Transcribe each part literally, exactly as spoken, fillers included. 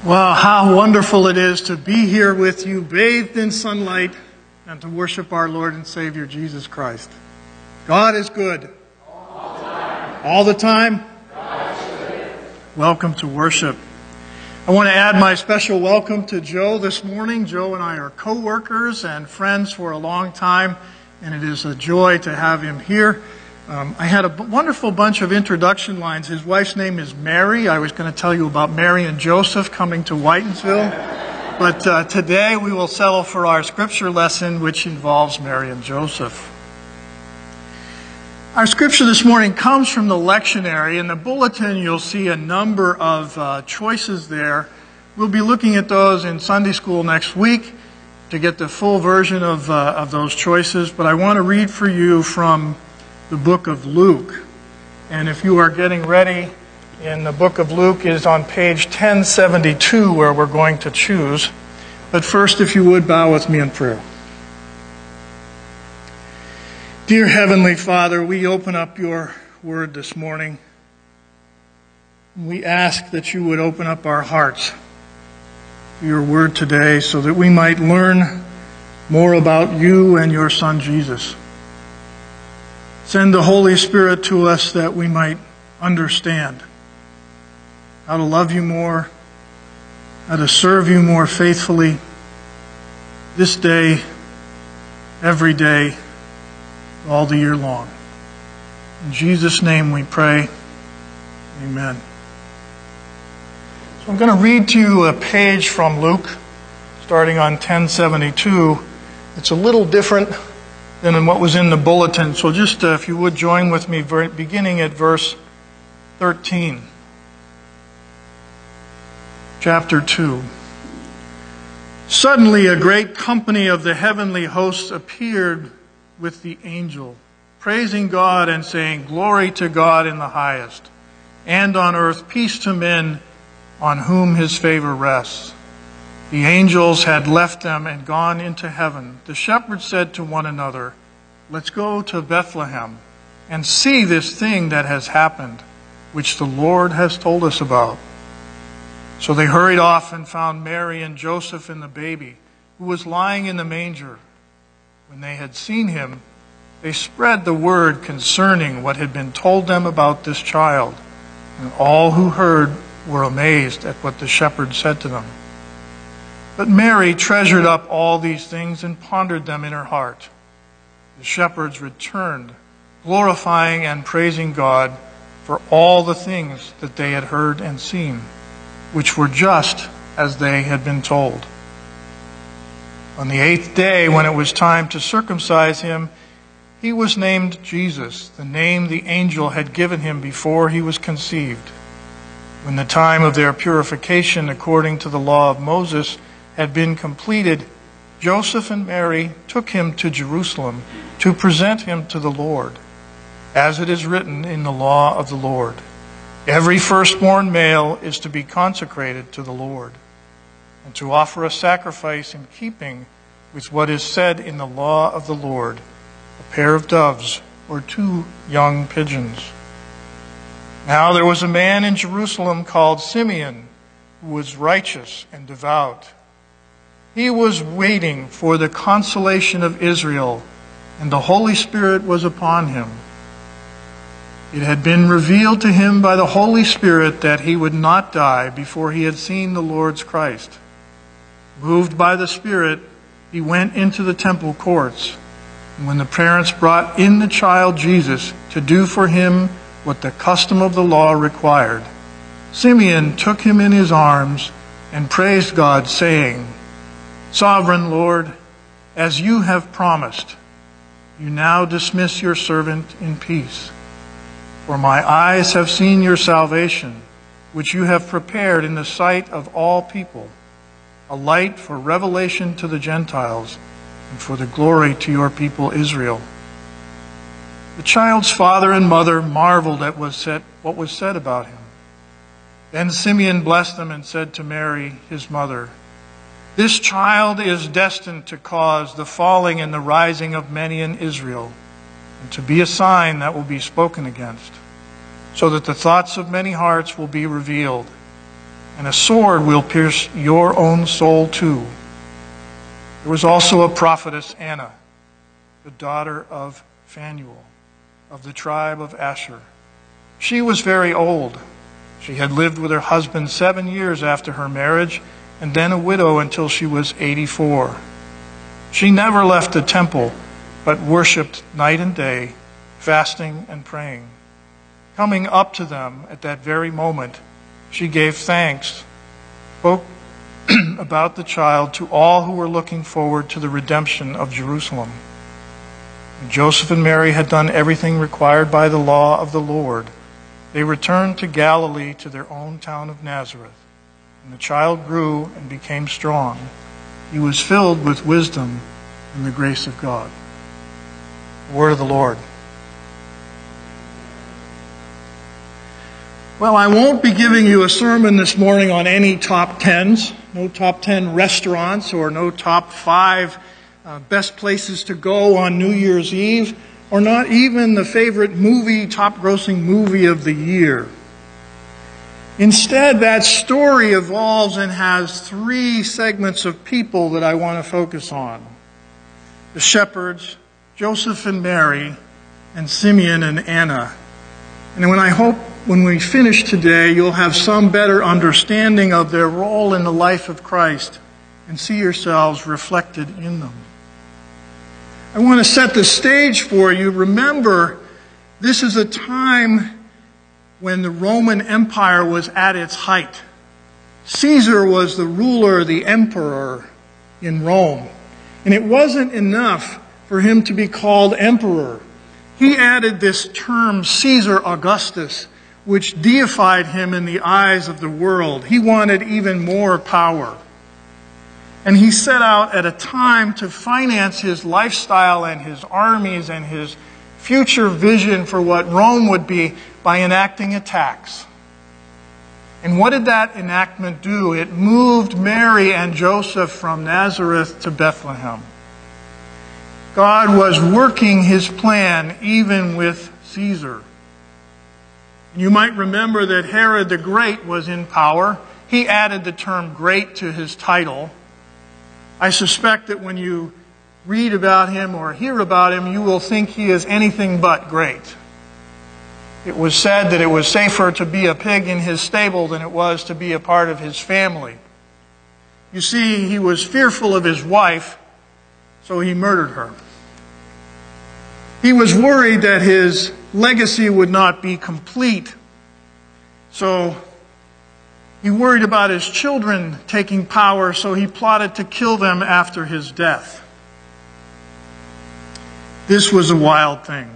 Well, how wonderful it is to be here with you, bathed in sunlight, and to worship our Lord and Savior, Jesus Christ. God is good. All the time. All the time? God is good. Welcome to worship. I want to add my special welcome to Joe this morning. Joe and I are co-workers and friends for a long time, and it is a joy to have him here. Um, I had a b- wonderful bunch of introduction lines. His wife's name is Mary. I was going to tell you about Mary and Joseph coming to Whitensville. But uh, today we will settle for our scripture lesson, which involves Mary and Joseph. Our scripture this morning comes from the lectionary. In the bulletin, you'll see a number of uh, choices there. We'll be looking at those in Sunday school next week to get the full version of, uh, of those choices. But I want to read for you from the book of Luke. And if you are getting ready, in the book of Luke is on page ten seventy-two where we're going to choose. But first, if you would, bow with me in prayer. Dear Heavenly Father, we open up your word this morning. We ask that you would open up our hearts to your word today so that we might learn more about you and your Son Jesus. Send the Holy Spirit to us that we might understand how to love you more, how to serve you more faithfully this day, every day, all the year long. In Jesus' name we pray. Amen. So I'm going to read to you a page from Luke, starting on ten seventy-two. It's a little different than in what was in the bulletin. So just uh, if you would join with me, beginning at verse thirteen. Chapter two. Suddenly a great company of the heavenly hosts appeared with the angel, praising God and saying, "Glory to God in the highest, and on earth peace to men on whom his favor rests." The angels had left them and gone into heaven. The shepherds said to one another, "Let's go to Bethlehem and see this thing that has happened, which the Lord has told us about." So they hurried off and found Mary and Joseph and the baby, who was lying in the manger. When they had seen him, they spread the word concerning what had been told them about this child. And all who heard were amazed at what the shepherds said to them. But Mary treasured up all these things and pondered them in her heart. The shepherds returned, glorifying and praising God for all the things that they had heard and seen, which were just as they had been told. On the eighth day, when it was time to circumcise him, he was named Jesus, the name the angel had given him before he was conceived. When the time of their purification according to the law of Moses had been completed, Joseph and Mary took him to Jerusalem to present him to the Lord, as it is written in the law of the Lord. Every firstborn male is to be consecrated to the Lord, and to offer a sacrifice in keeping with what is said in the law of the Lord, a pair of doves or two young pigeons. Now there was a man in Jerusalem called Simeon, who was righteous and devout. He was waiting for the consolation of Israel, and the Holy Spirit was upon him. It had been revealed to him by the Holy Spirit that he would not die before he had seen the Lord's Christ. Moved by the Spirit, he went into the temple courts. And when the parents brought in the child Jesus to do for him what the custom of the law required, Simeon took him in his arms and praised God, saying, "Sovereign Lord, as you have promised, you now dismiss your servant in peace. For my eyes have seen your salvation, which you have prepared in the sight of all people, a light for revelation to the Gentiles and for the glory to your people Israel." The child's father and mother marveled at what was said about him. Then Simeon blessed them and said to Mary, his mother, "This child is destined to cause the falling and the rising of many in Israel, and to be a sign that will be spoken against, so that the thoughts of many hearts will be revealed. and a sword will pierce your own soul too. There was also a prophetess, Anna, the daughter of Phanuel, of the tribe of Asher. She was very old. She had lived with her husband seven years after her marriage, and then a widow until she was eighty-four. She never left the temple, but worshipped night and day, fasting and praying. Coming up to them at that very moment, she gave thanks, spoke about the child to all who were looking forward to the redemption of Jerusalem. When Joseph and Mary had done everything required by the law of the Lord, they returned to Galilee to their own town of Nazareth. And the child grew and became strong. He was filled with wisdom and the grace of God. The word of the Lord. Well, I won't be giving you a sermon this morning on any top tens, no top ten restaurants or no top five uh, best places to go on New Year's Eve, or not even the favorite movie, top grossing movie of the year. Instead, that story evolves and has three segments of people that I want to focus on. The shepherds, Joseph and Mary, and Simeon and Anna. And when I hope when we finish today, you'll have some better understanding of their role in the life of Christ and see yourselves reflected in them. I want to set the stage for you. Remember, this is a time when the Roman Empire was at its height. Caesar was the ruler, the emperor in Rome. And it wasn't enough for him to be called emperor. He added this term, Caesar Augustus, which deified him in the eyes of the world. He wanted even more power. And he set out at a time to finance his lifestyle and his armies and his future vision for what Rome would be by enacting a tax. And what did that enactment do? It moved Mary and Joseph from Nazareth to Bethlehem. God was working his plan even with Caesar. You might remember that Herod the Great was in power. He added the term great to his title. I suspect that when you read about him or hear about him, you will think he is anything but great. It was said that it was safer to be a pig in his stable than it was to be a part of his family. You see, he was fearful of his wife, so he murdered her. He was worried that his legacy would not be complete, so he worried about his children taking power, so he plotted to kill them after his death. This was a wild thing.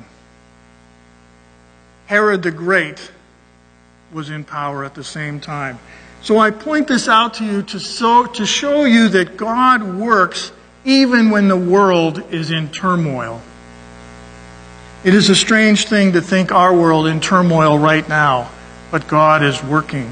Herod the Great was in power at the same time. So I point this out to you to, so, to show you that God works even when the world is in turmoil. It is a strange thing to think our world in turmoil right now, but God is working.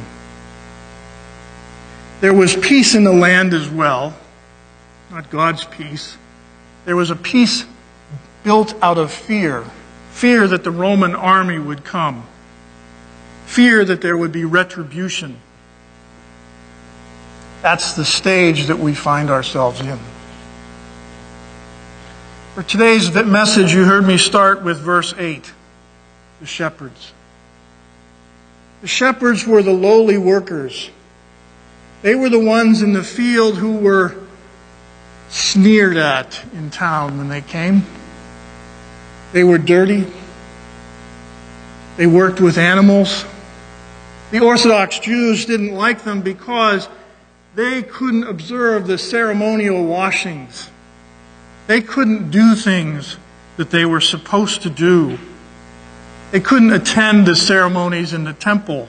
There was peace in the land as well, not God's peace. There was a peace built out of fear. Fear that the Roman army would come. Fear that there would be retribution. That's the stage that we find ourselves in. For today's message, you heard me start with verse eight, the shepherds. The shepherds were the lowly workers. They were the ones in the field who were sneered at in town when they came. They were dirty. They worked with animals. The Orthodox Jews didn't like them because they couldn't observe the ceremonial washings. They couldn't do things that they were supposed to do. They couldn't attend the ceremonies in the temple.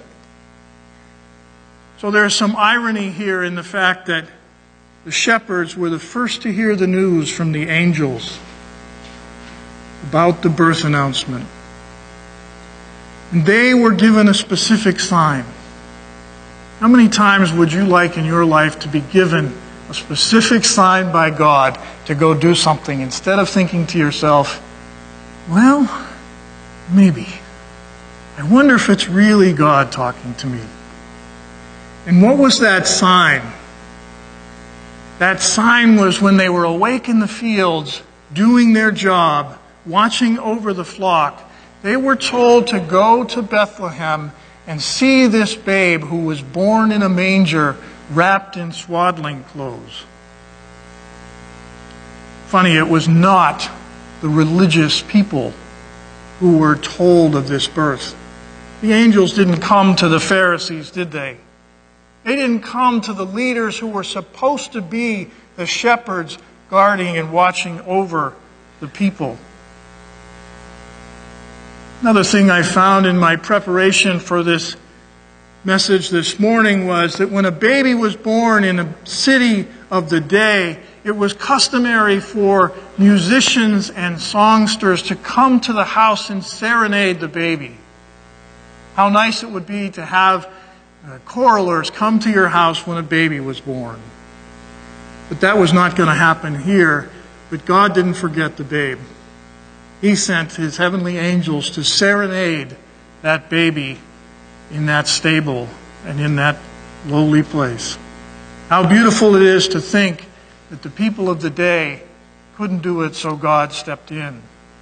So there's some irony here in the fact that the shepherds were the first to hear the news from the angels about the birth announcement. And they were given a specific sign. How many times would you like in your life to be given a specific sign by God to go do something instead of thinking to yourself, well, maybe. I wonder if it's really God talking to me. And what was that sign? That sign was when they were awake in the fields, doing their job, watching over the flock, they were told to go to Bethlehem and see this babe who was born in a manger, wrapped in swaddling clothes. Funny, it was not the religious people who were told of this birth. The angels didn't come to the Pharisees, did they? They didn't come to the leaders who were supposed to be the shepherds guarding and watching over the people. Another thing I found in my preparation for this message this morning was that when a baby was born in a city of the day, it was customary for musicians and songsters to come to the house and serenade the baby. How nice it would be to have uh, choralers come to your house when a baby was born. But that was not going to happen here. But God didn't forget the babe. He sent his heavenly angels to serenade that baby in that stable and in that lowly place. How beautiful it is to think that the people of the day couldn't do it, so God stepped in.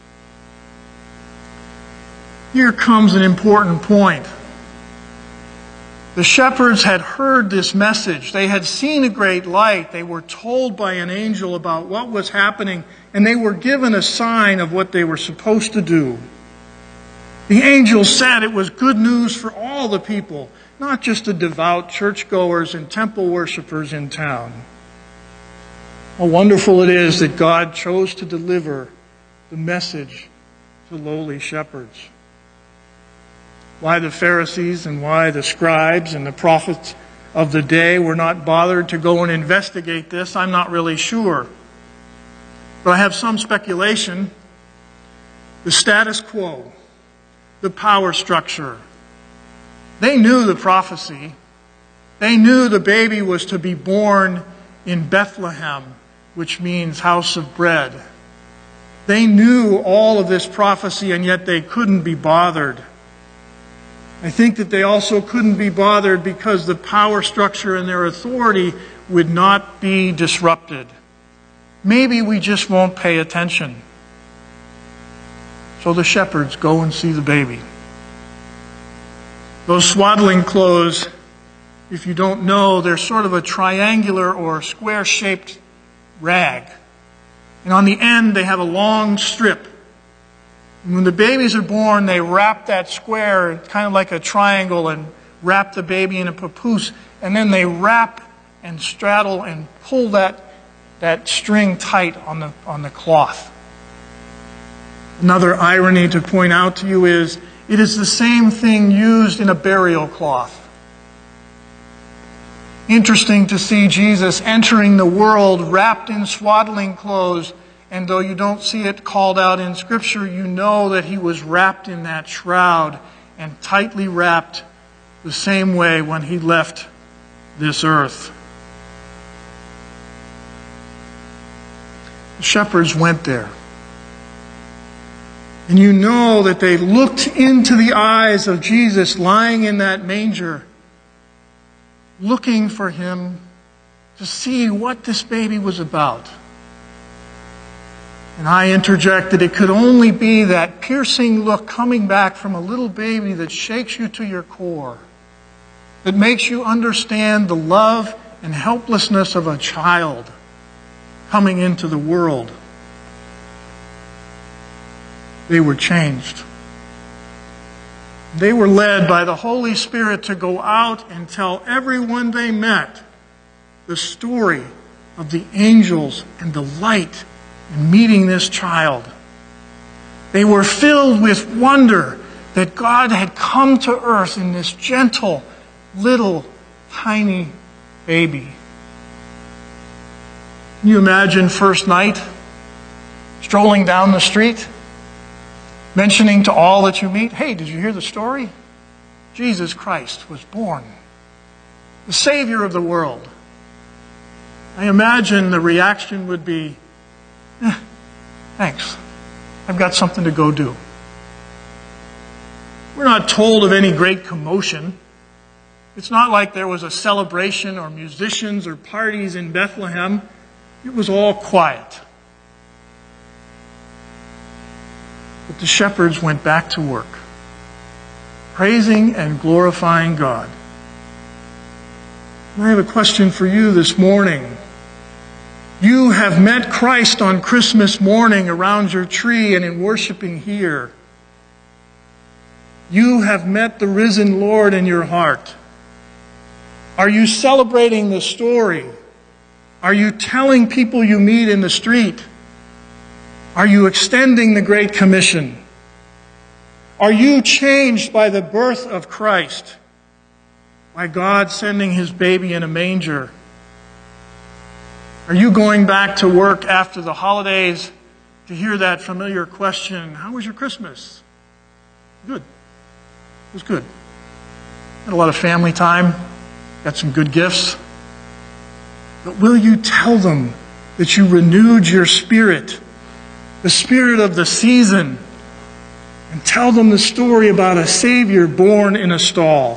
Here comes an important point. The shepherds had heard this message. They had seen a great light. They were told by an angel about what was happening, and they were given a sign of what they were supposed to do. The angel said it was good news for all the people, not just the devout churchgoers and temple worshipers in town. How wonderful it is that God chose to deliver the message to lowly shepherds. Why the Pharisees and why the scribes and the prophets of the day were not bothered to go and investigate this, I'm not really sure. But I have some speculation. The status quo, the power structure. They knew the prophecy. They knew the baby was to be born in Bethlehem, which means house of bread. They knew all of this prophecy, and yet they couldn't be bothered. I think that they also couldn't be bothered because the power structure and their authority would not be disrupted. Maybe we just won't pay attention. So the shepherds go and see the baby. Those swaddling clothes, if you don't know, they're sort of a triangular or square-shaped rag. And on the end, they have a long strip. And when the babies are born, they wrap that square, kind of like a triangle, and wrap the baby in a papoose. And then they wrap and straddle and pull that, that string tight on the, on the cloth. Another irony to point out to you is, it is the same thing used in a burial cloth. Interesting to see Jesus entering the world wrapped in swaddling clothes, and though you don't see it called out in Scripture, you know that he was wrapped in that shroud and tightly wrapped the same way when he left this earth. The shepherds went there. And you know that they looked into the eyes of Jesus lying in that manger, looking for him to see what this baby was about. And I interjected, it could only be that piercing look coming back from a little baby that shakes you to your core, that makes you understand the love and helplessness of a child coming into the world. They were changed. They were led by the Holy Spirit to go out and tell everyone they met the story of the angels and the light in meeting this child. They were filled with wonder that God had come to earth in this gentle, little, tiny baby. Can you imagine first night, strolling down the street, mentioning to all that you meet, hey, did you hear the story? Jesus Christ was born, the Savior of the world. I imagine the reaction would be, eh, thanks, I've got something to go do. We're not told of any great commotion. It's not like there was a celebration or musicians or parties in Bethlehem. It was all quiet. But the shepherds went back to work, praising and glorifying God. And I have a question for you this morning. You have met Christ on Christmas morning around your tree and in worshiping here. You have met the risen Lord in your heart. Are you celebrating the story? Are you telling people you meet in the street? Are you extending the Great Commission? Are you changed by the birth of Christ? By God sending His baby in a manger? Are you going back to work after the holidays to hear that familiar question, how was your Christmas? Good. It was good. Had a lot of family time. Got some good gifts. But will you tell them that you renewed your spirit, the spirit of the season, and tell them the story about a Savior born in a stall?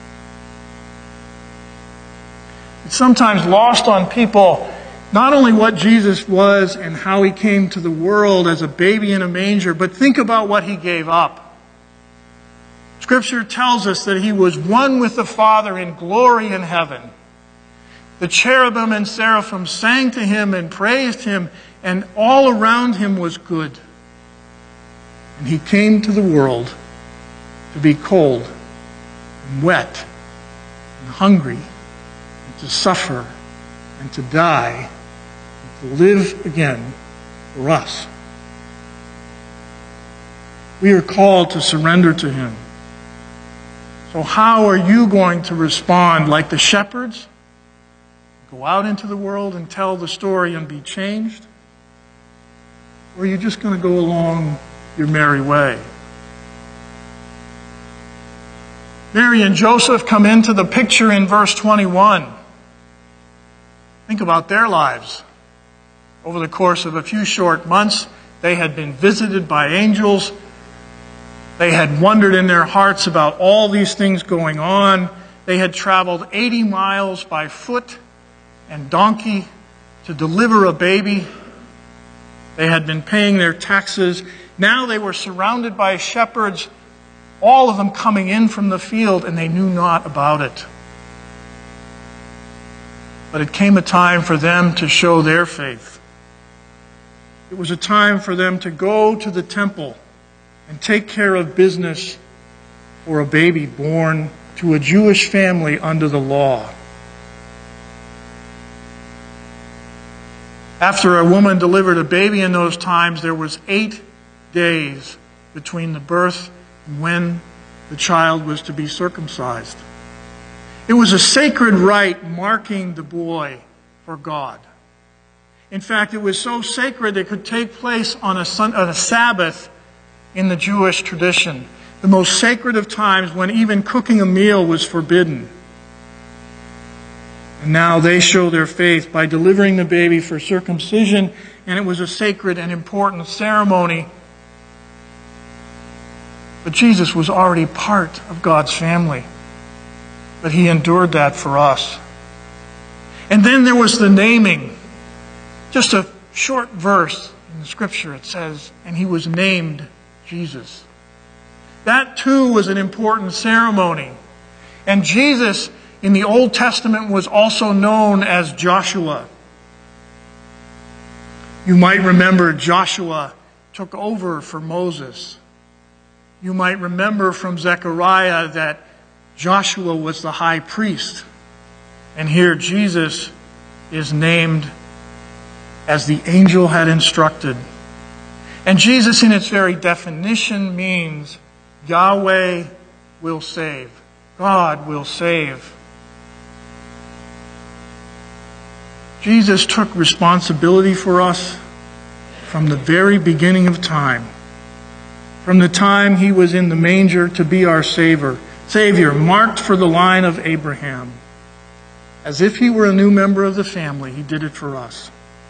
It's sometimes lost on people not only what Jesus was and how He came to the world as a baby in a manger, but think about what He gave up. Scripture tells us that He was one with the Father in glory in heaven. The cherubim and seraphim sang to Him and praised Him, and all around Him was good. And He came to the world to be cold and wet and hungry and to suffer and to die and to live again for us. We are called to surrender to Him. So how are you going to respond? Like the shepherds? Go out into the world and tell the story and be changed? Or are you just going to go along your merry way? Mary and Joseph come into the picture in verse twenty-one. Think about their lives. Over the course of a few short months, they had been visited by angels. They had wondered in their hearts about all these things going on. They had traveled eighty miles by foot and donkey to deliver a baby. They had been paying their taxes. Now they were surrounded by shepherds, all of them coming in from the field, and they knew not about it. But it came a time for them to show their faith. It was a time for them to go to the temple and take care of business for a baby born to a Jewish family under the law. After a woman delivered a baby in those times, there was eight days between the birth and when the child was to be circumcised. It was a sacred rite marking the boy for God. In fact, it was so sacred it could take place on a, sun, on a Sabbath in the Jewish tradition, the most sacred of times when even cooking a meal was forbidden. And now they show their faith by delivering the baby for circumcision, and it was a sacred and important ceremony. But Jesus was already part of God's family. But He endured that for us. And then there was the naming. Just a short verse in the Scripture, it says, and He was named Jesus. That too was an important ceremony. And Jesus in the Old Testament was also known as Joshua. You might remember Joshua took over for Moses. You might remember from Zechariah that Joshua was the high priest. And here Jesus is named as the angel had instructed. And Jesus, in its very definition, means Yahweh will save. God will save. Jesus took responsibility for us from the very beginning of time. From the time He was in the manger to be our Savior, Savior, marked for the line of Abraham. As if He were a new member of the family, He did it for us.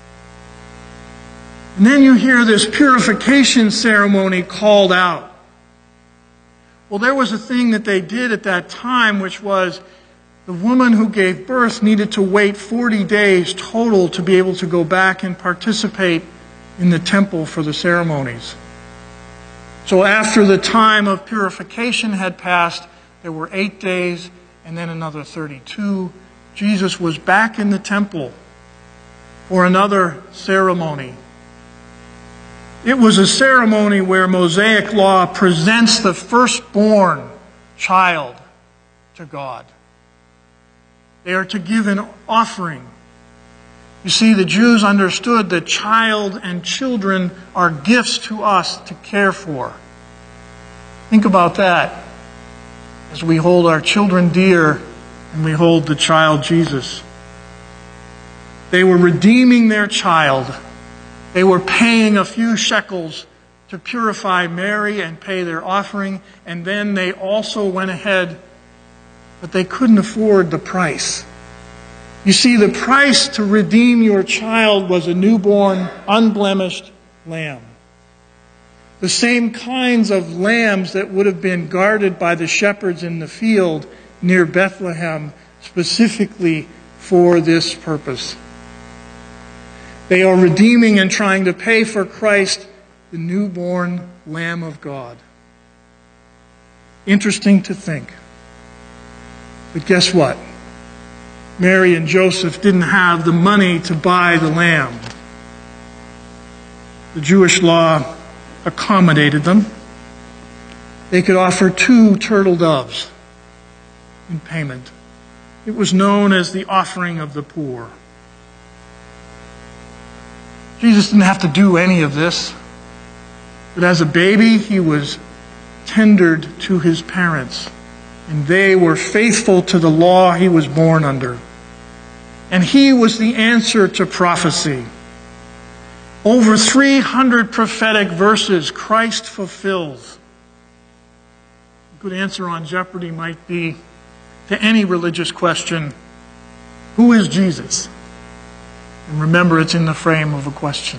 And then you hear this purification ceremony called out. Well, there was a thing that they did at that time, which was The woman who gave birth needed to wait forty days total to be able to go back and participate in the temple for the ceremonies. So after the time of purification had passed, there were eight days and then another thirty-two. Jesus was back in the temple for another ceremony. It was a ceremony where Mosaic law presents the firstborn child to God. They are to give an offering. You see, the Jews understood that child and children are gifts to us to care for. Think about that as we hold our children dear and we hold the child Jesus. They were redeeming their child. They were paying a few shekels to purify Mary and pay their offering, and then they also went ahead, but they couldn't afford the price. You see, the price to redeem your child was a newborn, unblemished lamb. The same kinds of lambs that would have been guarded by the shepherds in the field near Bethlehem, specifically for this purpose. They are redeeming and trying to pay for Christ, the newborn Lamb of God. Interesting to think. But guess what? Mary and Joseph didn't have the money to buy the lamb. The Jewish law accommodated them. They could offer two turtle doves in payment. It was known as the offering of the poor. Jesus didn't have to do any of this. But as a baby, he was tendered to his parents. And they were faithful to the law he was born under. And he was the answer to prophecy. Over three hundred prophetic verses Christ fulfills. A good answer on Jeopardy might be, to any religious question, who is Jesus? And remember, it's in the frame of a question.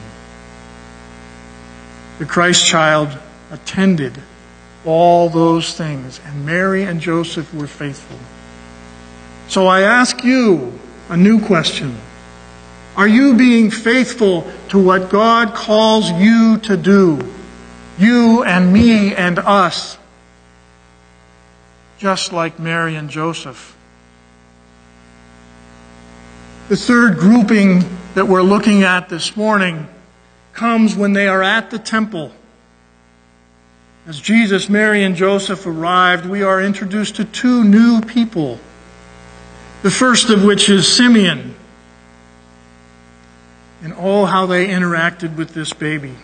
The Christ child attended all those things, and Mary and Joseph were faithful. So I ask you a new question. Are you being faithful to what God calls you to do? You and me and us. Just like Mary and Joseph. The third grouping that we're looking at this morning comes when they are at the temple. As Jesus, Mary, and Joseph arrived, we are introduced to two new people. The first of which is Simeon. And oh, how they interacted with this baby.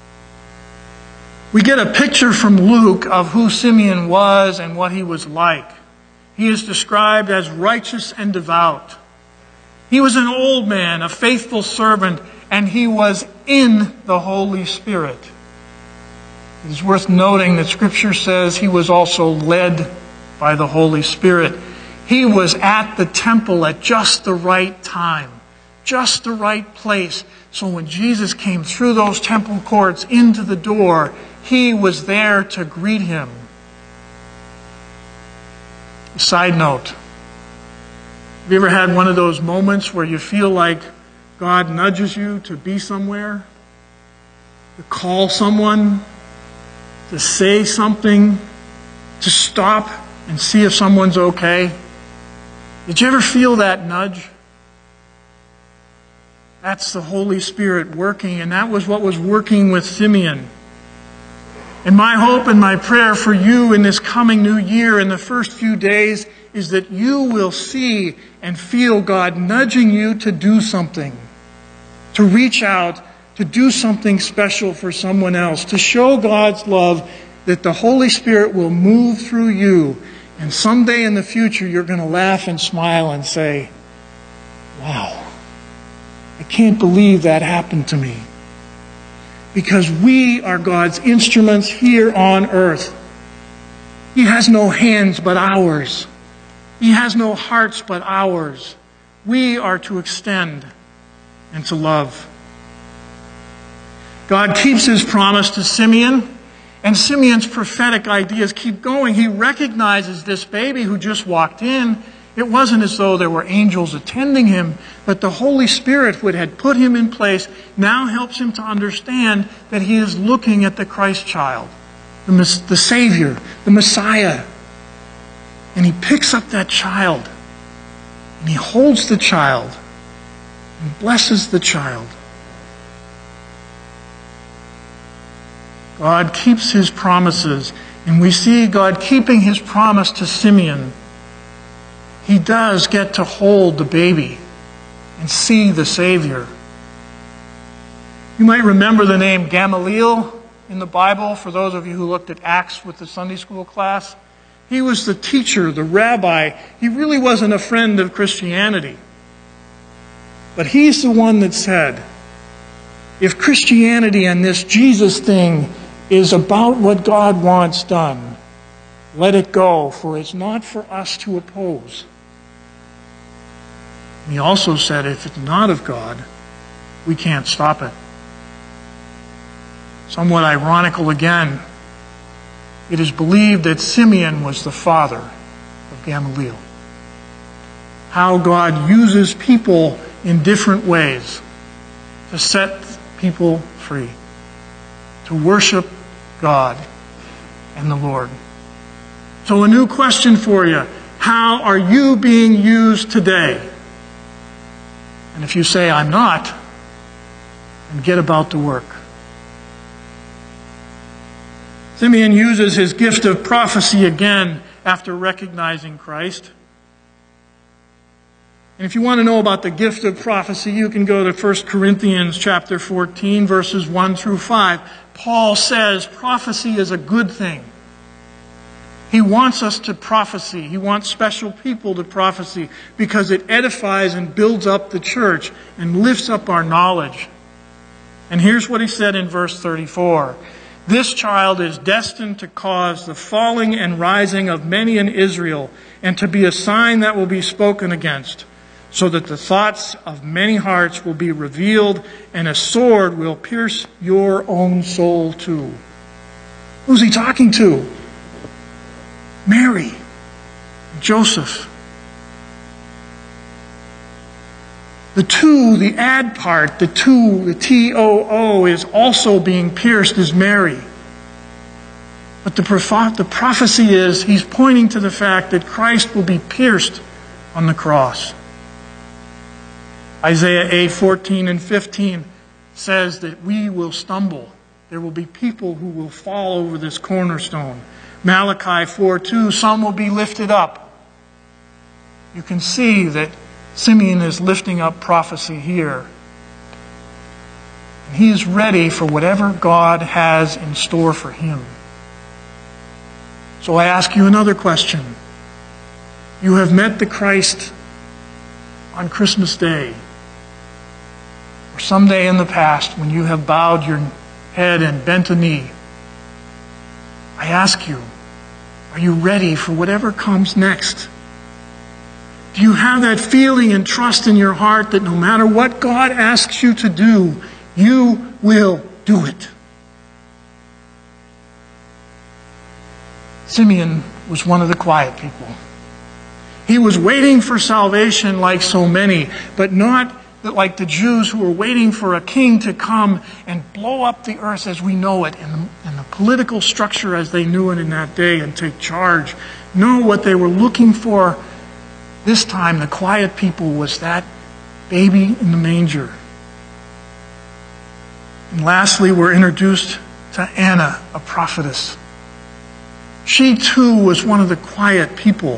We get a picture from Luke of who Simeon was and what he was like. He is described as righteous and devout. He was an old man, a faithful servant, and he was in the Holy Spirit. It is worth noting that Scripture says he was also led by the Holy Spirit. He was at the temple at just the right time, just the right place. So when Jesus came through those temple courts into the door, he was there to greet him. Side note. Have you ever had one of those moments where you feel like God nudges you to be somewhere? To call someone? To say something? To stop and see if someone's okay? Did you ever feel that nudge? That's the Holy Spirit working, and that was what was working with Simeon. And my hope and my prayer for you in this coming new year, in the first few days, is that you will see and feel God nudging you to do something, to reach out, to do something special for someone else, to show God's love, that the Holy Spirit will move through you, and someday in the future you're going to laugh and smile and say, wow, I can't believe that happened to me. Because we are God's instruments here on earth. He has no hands but ours. He has no hearts but ours. We are to extend and to love. God keeps his promise to Simeon, and Simeon's prophetic ideas keep going. He recognizes this baby who just walked in, It wasn't as though there were angels attending him, but the Holy Spirit, who had put him in place, now helps him to understand that he is looking at the Christ child, the, the Savior, the Messiah. And he picks up that child, and he holds the child, and blesses the child. God keeps his promises, and we see God keeping his promise to Simeon. He does get to hold the baby and see the Savior. You might remember the name Gamaliel in the Bible, for those of you who looked at Acts with the Sunday school class. He was the teacher, the rabbi. He really wasn't a friend of Christianity. But he's the one that said, if Christianity and this Jesus thing is about what God wants done, let it go, for it's not for us to oppose. He also said, if it's not of God, we can't stop it. Somewhat ironical again, it is believed that Simeon was the father of Gamaliel. How God uses people in different ways to set people free, to worship God and the Lord. So a new question for you. How are you being used today? And if you say, I'm not, then get about the work. Simeon uses his gift of prophecy again after recognizing Christ. And if you want to know about the gift of prophecy, you can go to First Corinthians chapter fourteen, verses one through five. Paul says prophecy is a good thing. He wants us to prophesy. He wants special people to prophesy because it edifies and builds up the church and lifts up our knowledge. And here's what he said in verse thirty-four. This child is destined to cause the falling and rising of many in Israel, and to be a sign that will be spoken against, so that the thoughts of many hearts will be revealed, and a sword will pierce your own soul too. Who's he talking to? Mary, Joseph. The two, the add part, the two, the T O O, is also being pierced as Mary. But the, proph- the prophecy is, he's pointing to the fact that Christ will be pierced on the cross. Isaiah eight, fourteen and fifteen says that we will stumble. There will be people who will fall over this cornerstone. Malachi four two, some will be lifted up. You can see that Simeon is lifting up prophecy here. And he is ready for whatever God has in store for him. So I ask you another question. You have met the Christ on Christmas Day, or someday in the past when you have bowed your head and bent a knee. I ask you, are you ready for whatever comes next? Do you have that feeling and trust in your heart that no matter what God asks you to do, you will do it? Simeon was one of the quiet people. He was waiting for salvation like so many, but not like the Jews who were waiting for a king to come and blow up the earth as we know it, in the, in the political structure as they knew it in that day, and take charge. No, what they were looking for this time, the quiet people, was that baby in the manger. And lastly, we're introduced to Anna, a prophetess. She too was one of the quiet people.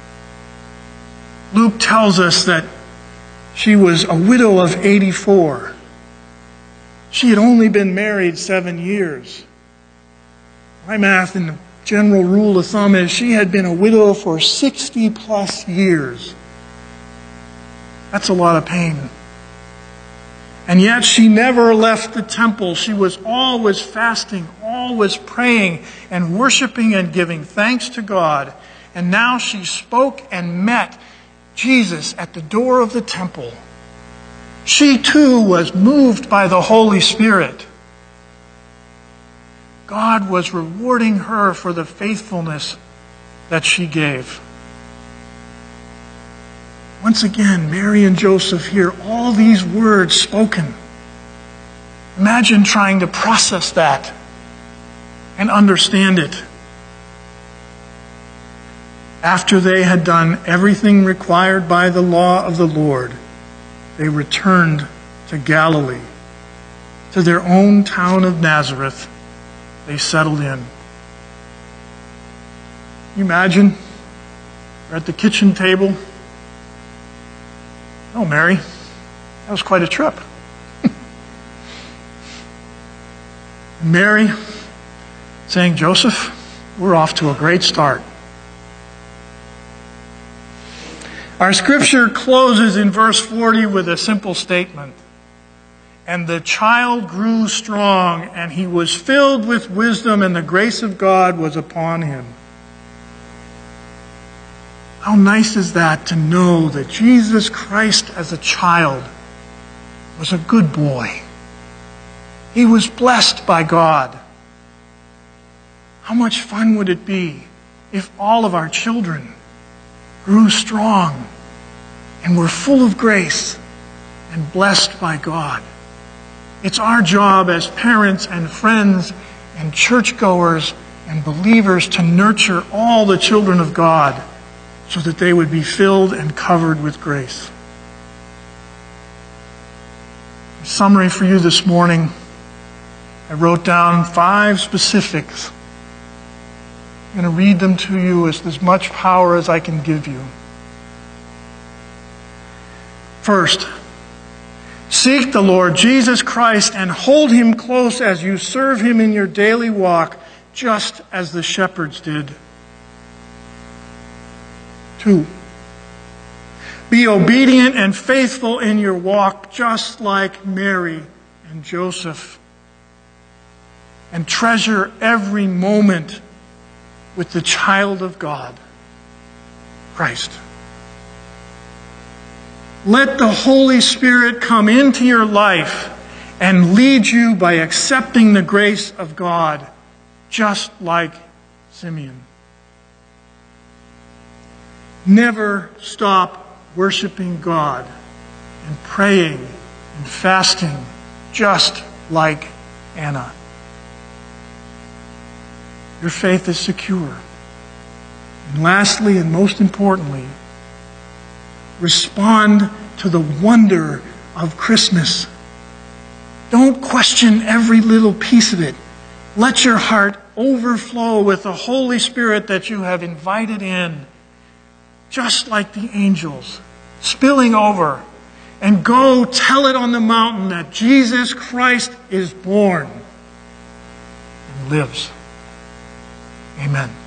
Luke tells us that she was a widow of eighty-four. She had only been married seven years. My math and the general rule of thumb is she had been a widow for sixty plus years. That's a lot of pain. And yet she never left the temple. She was always fasting, always praying and worshiping and giving thanks to God. And now she spoke and met Jesus at the door of the temple. She too was moved by the Holy Spirit. God was rewarding her for the faithfulness that she gave. Once again, Mary and Joseph hear all these words spoken. Imagine trying to process that and understand it. After they had done everything required by the law of the Lord, they returned to Galilee. To their own town of Nazareth, they settled in. Can you imagine? They're at the kitchen table. Oh, Mary, that was quite a trip. Mary saying, Joseph, we're off to a great start. Our scripture closes in verse forty with a simple statement. And the child grew strong, and he was filled with wisdom, and the grace of God was upon him. How nice is that to know that Jesus Christ as a child was a good boy. He was blessed by God. How much fun would it be if all of our children grew strong and were full of grace and blessed by God? It's our job as parents and friends and churchgoers and believers to nurture all the children of God so that they would be filled and covered with grace. A summary for you this morning. I wrote down five specifics. I'm going to read them to you with as much power as I can give you. First, seek the Lord Jesus Christ and hold him close as you serve him in your daily walk, just as the shepherds did. Two, be obedient and faithful in your walk, just like Mary and Joseph. And treasure every moment with the child of God, Christ. Let the Holy Spirit come into your life and lead you by accepting the grace of God, just like Simeon. Never stop worshiping God and praying and fasting, just like Anna. Your faith is secure. And lastly, and most importantly, respond to the wonder of Christmas. Don't question every little piece of it. Let your heart overflow with the Holy Spirit that you have invited in, just like the angels, spilling over. And go tell it on the mountain that Jesus Christ is born and lives. Amen.